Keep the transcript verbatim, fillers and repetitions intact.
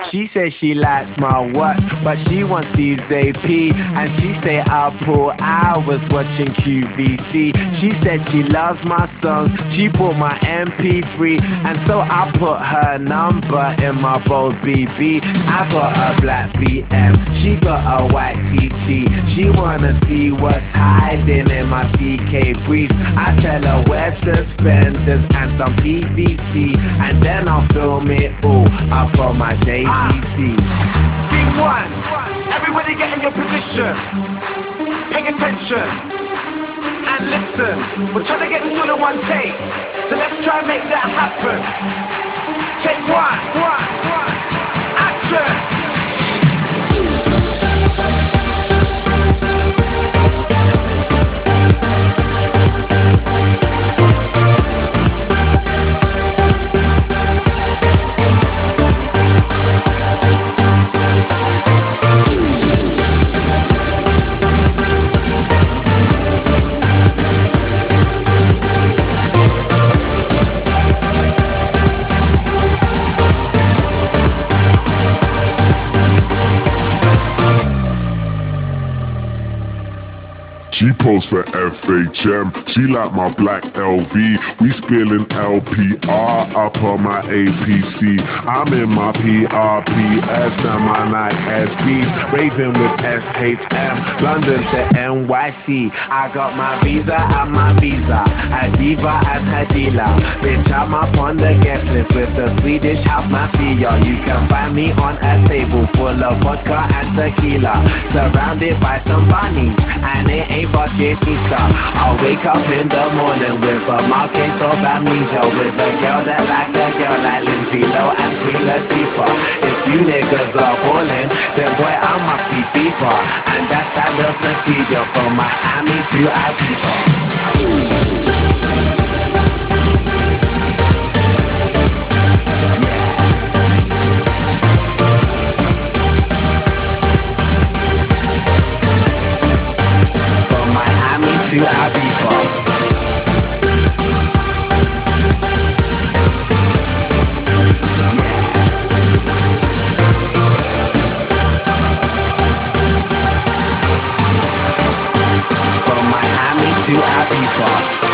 She says she likes my watch, but she wants these A P. And she say I pull hours watching Q V C. She said she loves my songs, she bought my M P three. And so I put her number in my Bose B B. I got a black B M, she got a white T T. She wanna see what's hiding in my C K briefs. I tell her wear suspenders and some P V C, and then I'll film it all up on my J V C. Scene one, everybody get in your position. Pay attention and listen. We're trying to get this all in one take, so let's try and make that happen. Take one, one, one, action. She posed for F H M, she like my black L V. We spilling L P R up on my A P C. I'm in my P R P S and my Nike S Bs, raving with S H M, London to N Y C. I got my visa and my visa, a diva and her dealer. Bitch, I'm up on the guest list with the Swedish house mafia. You can find me on a table full of vodka and tequila, surrounded by some bunnies, and it ain't fucking Easter. I'll wake up in the morning with a mild case of amnesia, with a girl that like a girl like Lindsay Lohan and Queen Latifah. If you niggas are ballin', then boy I must be FIFA, and that's that little procedure from Miami to Ibiza. To Ibiza. From Miami to Ibiza.